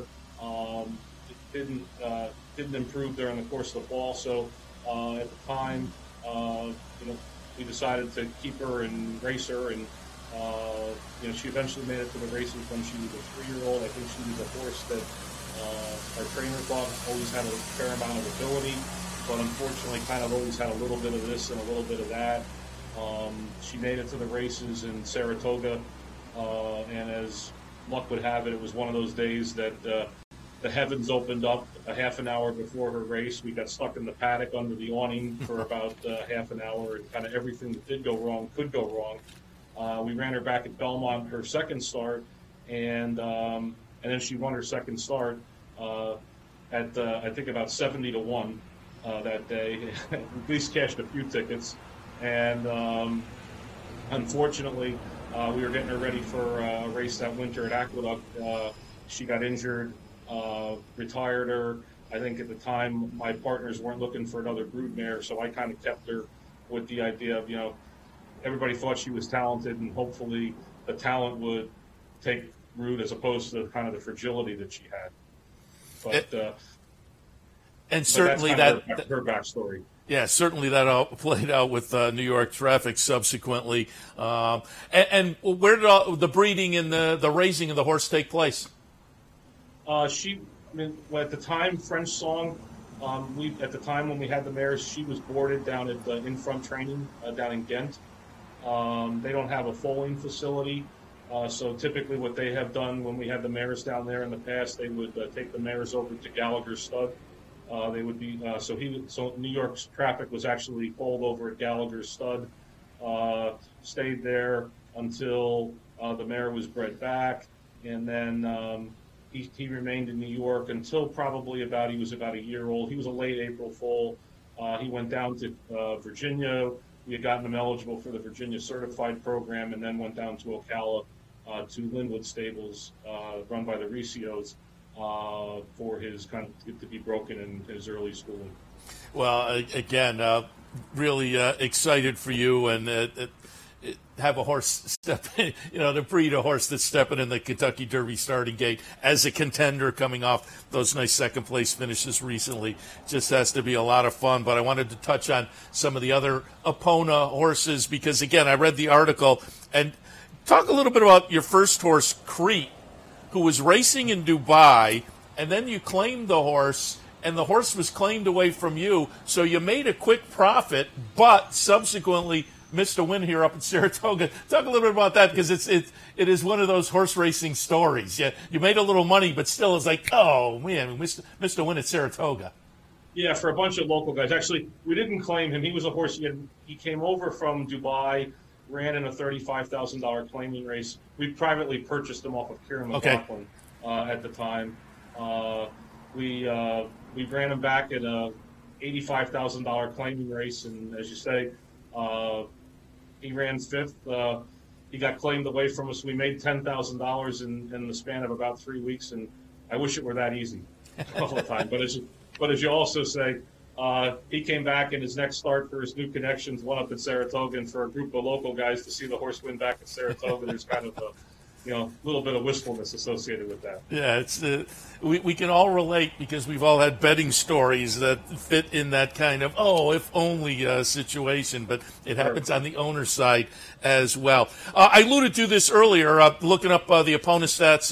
It didn't improve during the course of the fall. So at the time, we decided to keep her and race her, and she eventually made it to the races when she was a 3-year-old. I think she was a horse that our trainer thought always had a fair amount of ability, but unfortunately kind of always had a little bit of this and a little bit of that. She made it to the races in Saratoga, and as luck would have it, it was one of those days that the heavens opened up a half an hour before her race. We got stuck in the paddock under the awning for about half an hour, and kind of everything that did go wrong could go wrong. We ran her back at Belmont her second start, and then she won her second start at I think about 70-1 that day. At least cashed a few tickets, and unfortunately, we were getting her ready for a race that winter at Aqueduct. She got injured, retired her. I think at the time my partners weren't looking for another broodmare, so I kind of kept her with the idea of, everybody thought she was talented, and hopefully the talent would take root as opposed to kind of the fragility that she had. And certainly that's kind of her backstory. Yeah, certainly that all played out with New York traffic subsequently. And where did all the breeding and the raising of the horse take place? At the time, French Song, at the time when we had the mares, she was boarded down at In Front Training down in Ghent. They don't have a foaling facility, so typically what they have done when we had the mares down there in the past, they would take the mares over to Gallagher Stud. They would be so New York's traffic was actually pulled over at Gallagher's Stud, stayed there until the mare was bred back, and then he remained in New York until probably he was about a year old. He was a late April foal. He went down to Virginia. We had gotten him eligible for the Virginia Certified program, and then went down to Ocala to Linwood Stables, run by the Riccios. For his kind of to be broken in his early schooling. Well, again, really excited for you, and have a horse step in, to breed a horse that's stepping in the Kentucky Derby starting gate as a contender coming off those nice second place finishes recently. Just has to be a lot of fun. But I wanted to touch on some of the other Epona horses because, again, I read the article, and talk a little bit about your first horse, Crete, who was racing in Dubai, and then you claimed the horse, and the horse was claimed away from you, so you made a quick profit, but subsequently missed a win here up in Saratoga. Talk a little bit about that, because it is one of those horse racing stories. Yeah, you made a little money, but still it's like, oh, man, we missed a win at Saratoga. Yeah, for a bunch of local guys. Actually, we didn't claim him. He was a horse. He came over from Dubai, ran in a $35,000 claiming race. We privately purchased him off of Kieran McLaughlin at the time. We ran him back at a $85,000 claiming race, and as you say, he ran fifth. He got claimed away from us. We made $10,000 in the span of about 3 weeks, and I wish it were that easy all the time. But as you also say, he came back in his next start for his new connections, one up at Saratoga, and for a group of local guys to see the horse win back at Saratoga, there's kind of a little bit of wistfulness associated with that. Yeah, it's we can all relate because we've all had betting stories that fit in that kind of if only situation, but it happens on the owner's side as well. I alluded to this earlier, looking up the opponent stats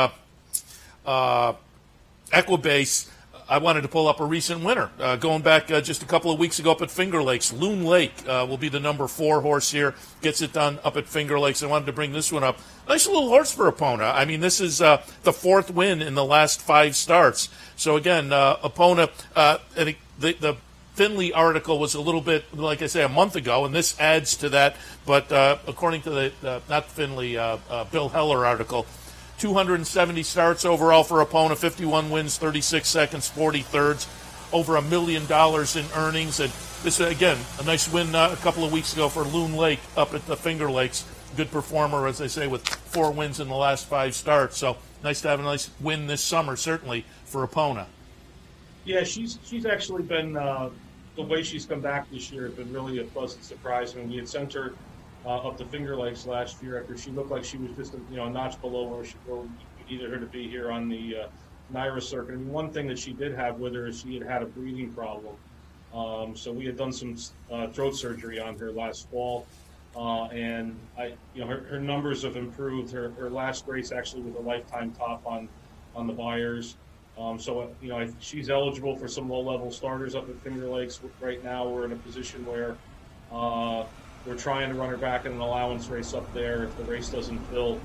on Equibase. I wanted to pull up a recent winner. Going back just a couple of weeks ago up at Finger Lakes, Loon Lake will be the number 4 horse here. Gets it done up at Finger Lakes. I wanted to bring this one up. Nice little horse for Epona. I mean, this is the 4th win in the last 5 starts. So, again, Epona, the Finley article was a little bit, like I say, a month ago, and this adds to that. But according to the not Finley, Bill Heller article, 270 starts overall for Epona, 51 wins, 36 seconds, 40 thirds, over $1 million in earnings. And this, again, a nice win a couple of weeks ago for Loon Lake up at the Finger Lakes. Good performer, as I say, with 4 wins in the last 5 starts. So nice to have a nice win this summer, certainly, for Epona. Yeah, she's actually been, the way she's come back this year has been really a pleasant surprise. I mean, we had sent her up to Finger Lakes last year after she looked like she was just a notch below where we needed her to be here on the NYRA circuit. I mean, one thing that she did have with her is she had a breathing problem. So we had done some throat surgery on her last fall, and her numbers have improved. Her last race actually was a lifetime top on the Buyers. She's eligible for some low-level starters up at Finger Lakes. Right now we're in a position where we're trying to run her back in an allowance race up there. If the race doesn't fill,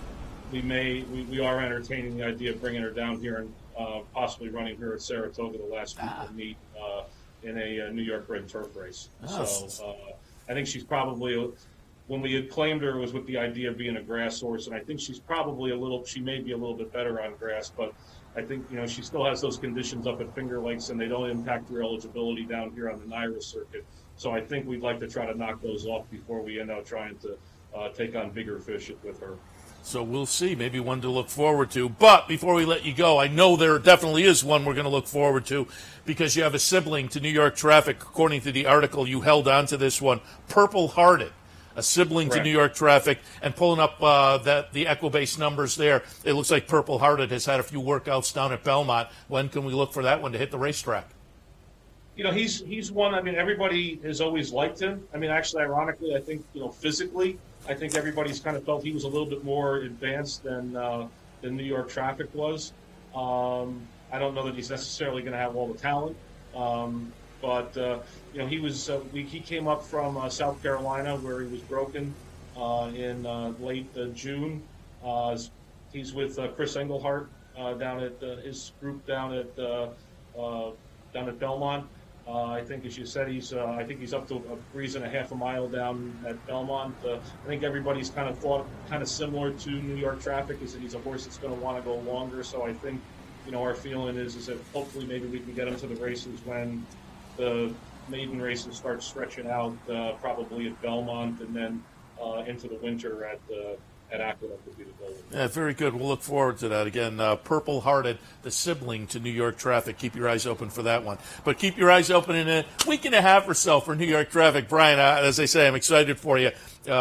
we are entertaining the idea of bringing her down here and possibly running her at Saratoga the last week of meet in a New York bred turf race. So I think she's probably, when we had claimed her, it was with the idea of being a grass horse, and I think she's probably she may be a little bit better on grass, but I think, she still has those conditions up at Finger Lakes, and they don't impact her eligibility down here on the NYRA circuit. So I think we'd like to try to knock those off before we end up trying to take on bigger fish with her. So we'll see, maybe one to look forward to. But before we let you go, I know there definitely is one we're going to look forward to, because you have a sibling to New York Traffic, according to the article. You held on to this one, Purple Hearted, a sibling Correct. to New York Traffic, and pulling up the Equibase numbers there. It looks like Purple Hearted has had a few workouts down at Belmont. When can we look for that one to hit the racetrack? He's one. I mean, everybody has always liked him. I mean, actually, ironically, I think physically, I think everybody's kind of felt he was a little bit more advanced than New York Traffic was. I don't know that he's necessarily going to have all the talent, but he was. He came up from South Carolina, where he was broken in late June. He's with Chris Engelhart down at his group down at Belmont. I think, as you said, I think he's up to a breeze and a half a mile down at Belmont. I think everybody's kind of thought similar to New York Traffic, is that he's a horse that's going to want to go longer. So I think, our feeling is that hopefully maybe we can get him to the races when the maiden races start stretching out, probably at Belmont, and then into the winter at Aqueduct would be the goal. Yeah, very good. We'll look forward to that. Again, Purple Hearted, the sibling to New York Traffic. Keep your eyes open for that one. But keep your eyes open in a week and a half or so for New York Traffic. Brian, as I say, I'm excited for you.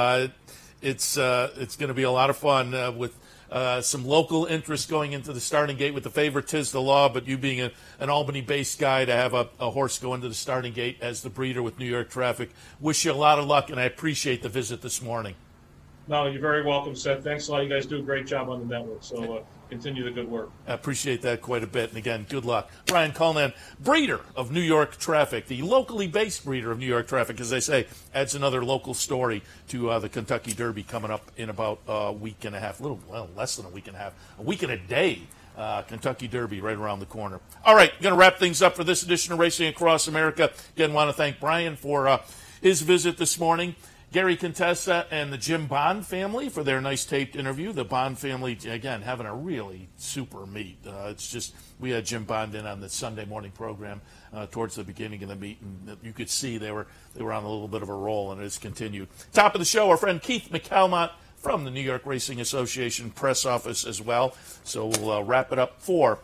It's going to be a lot of fun with some local interest going into the starting gate with the favorite Tis the Law, but you being an Albany-based guy to have a horse go into the starting gate as the breeder with New York Traffic. Wish you a lot of luck, and I appreciate the visit this morning. No, you're very welcome, Seth. Thanks a lot. You guys do a great job on the network, so continue the good work. I appreciate that quite a bit. And again, good luck. Brian Cullinan, breeder of New York Traffic, the locally based breeder of New York Traffic, as I say, adds another local story to the Kentucky Derby coming up in about a week and a half, less than a week and a half, a week and a day. Kentucky Derby right around the corner. All right, going to wrap things up for this edition of Racing Across America. Again, want to thank Brian for his visit this morning. Gary Contessa and the Jim Bond family for their nice taped interview. The Bond family, again, having a really super meet. It's just, we had Jim Bond in on the Sunday morning program towards the beginning of the meet, and you could see they were on a little bit of a roll, and it's continued. Top of the show, our friend Keith McCalmont from the New York Racing Association press office as well. So we'll wrap it up for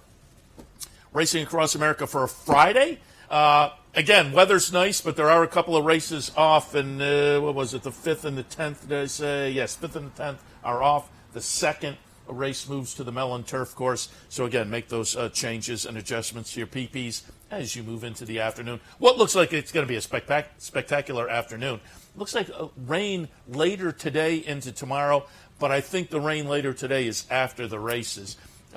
Racing Across America for a Friday. Again, weather's nice, but there are a couple of races off, and what was it, the 5th and the 10th, did I say? Yes, 5th and the 10th are off. The second race moves to the Mellon Turf Course. So, again, make those changes and adjustments to your PPs as you move into the afternoon. What looks like it's going to be a spectacular afternoon. Looks like rain later today into tomorrow, but I think the rain later today is after the races.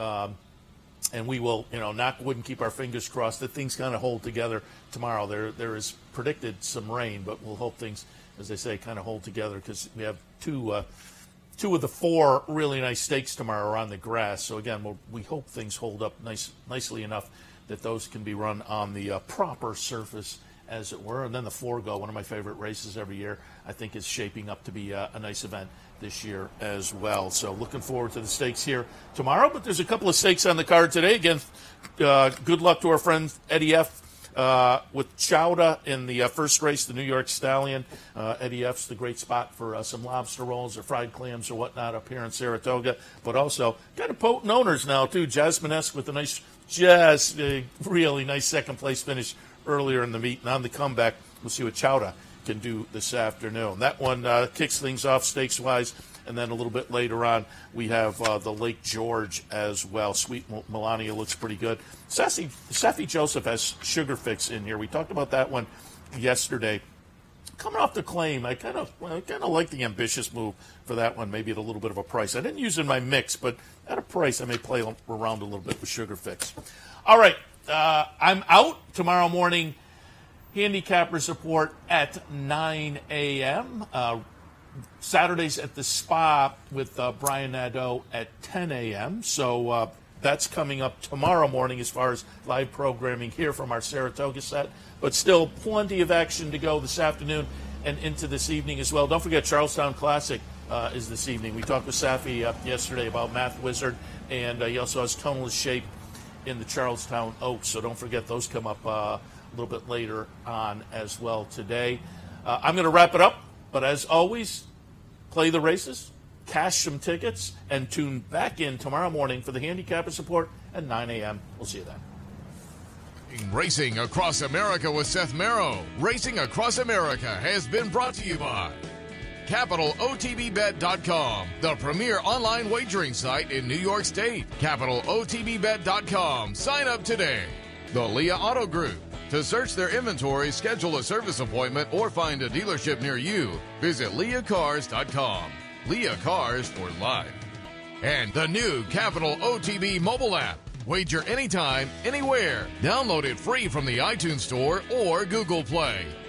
And we will, knock wood and keep our fingers crossed that things kind of hold together tomorrow. There is predicted some rain, but we'll hope things, as I say, kind of hold together, because we have two of the 4 really nice stakes tomorrow are on the grass. So, again, we hope things hold up nicely enough that those can be run on the proper surface, as it were. And then the Forego, one of my favorite races every year, I think is shaping up to be a nice event this year as well. So looking forward to the stakes here tomorrow, but there's a couple of stakes on the card today. Again, good luck to our friend Eddie F. With Chowda in the first race, the New York Stallion. Eddie F's the great spot for some lobster rolls or fried clams or whatnot up here in Saratoga, but also kind of potent owners now too. Jasmine-esque with a nice, really nice second place finish earlier in the meet, and on the comeback, we'll see what Chowda can do this afternoon. That one kicks things off stakes-wise, and then a little bit later on, we have the Lake George as well. Sweet Melania looks pretty good. Safi Joseph has Sugar Fix in here. We talked about that one yesterday. Coming off the claim, I kind of like the ambitious move for that one, maybe at a little bit of a price. I didn't use it in my mix, but at a price, I may play around a little bit with Sugar Fix. All right, I'm out tomorrow morning. Handicappers report at 9 a.m. Saturdays at the Spa with Brian Nadeau at 10 a.m. So that's coming up tomorrow morning as far as live programming here from our Saratoga set. But still plenty of action to go this afternoon and into this evening as well. Don't forget Charlestown Classic is this evening. We talked with Safi yesterday about Math Wizard, and he also has Toneless Shape in the Charlestown Oaks. So don't forget those come up a little bit later on as well today. I'm going to wrap it up, but as always, play the races, cash some tickets, and tune back in tomorrow morning for the Handicapper Support at 9 a.m. We'll see you then. Racing Across America with Seth Merrow. Racing Across America has been brought to you by CapitalOTBBet.com, the premier online wagering site in New York State. CapitalOTBBet.com. Sign up today. The Leah Auto Group. To search their inventory, schedule a service appointment, or find a dealership near you, visit LeahCars.com. Leah Cars for life. And the new Capital OTB mobile app. Wager anytime, anywhere. Download it free from the iTunes Store or Google Play.